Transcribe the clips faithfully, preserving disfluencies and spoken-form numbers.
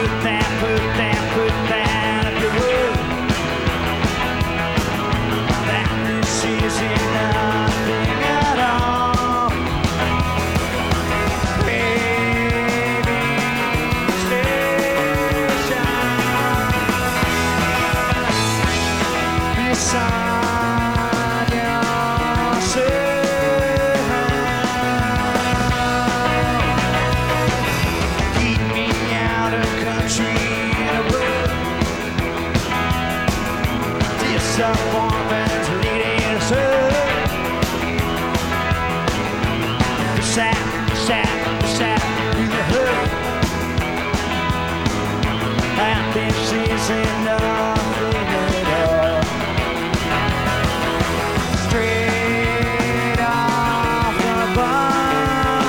that, put that, put that up your wood. That this isn't nothing at all. Baby, station beside yourself. Keep me out of country in a book. Disappointment leading us up. Sad, sad, sad, in the hood. And this isn't nothing at all. Straight off the bar.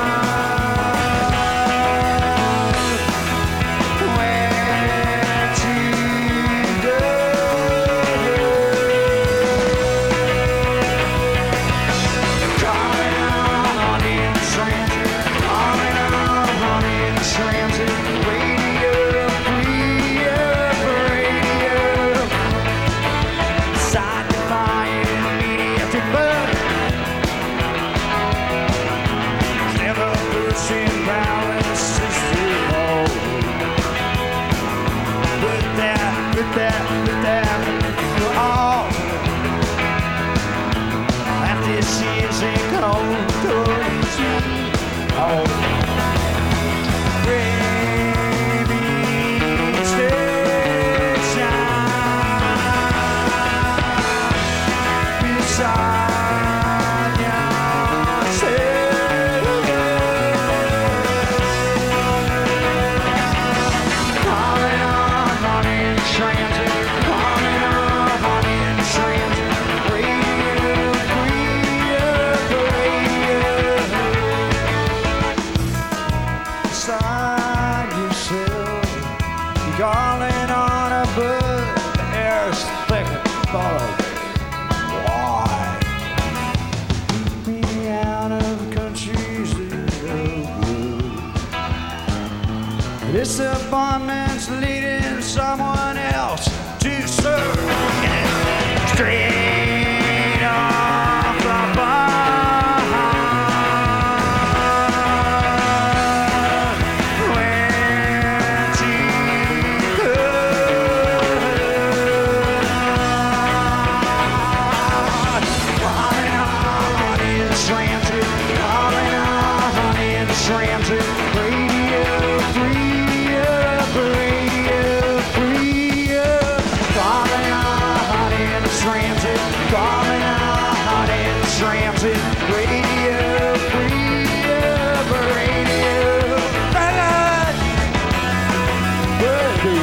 Where to go? Calling on in transit, calling on in transit, radio, free up radio. Side defying media to bug. Never pushing balances to hold. Put that, put that, put that for all. That this isn't cold, cold, sweet. Oh, baby, station beside yourself. Calling on in transit, calling on in transit, radio, free up radio. Beside yourself, calling on a bud, the air's thick and fog. Why? Keep me out of countries that are good. Disappointments leading someone else to serve. Straight off the bar. Where to go? Calling on in transit, calling on in transit, radio, free up, radio, free up. Calling on in transit, calling on in transit, radio, free up, radio. Ballad, baby.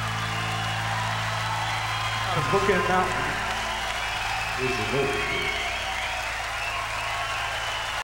Booking Mountain is the move.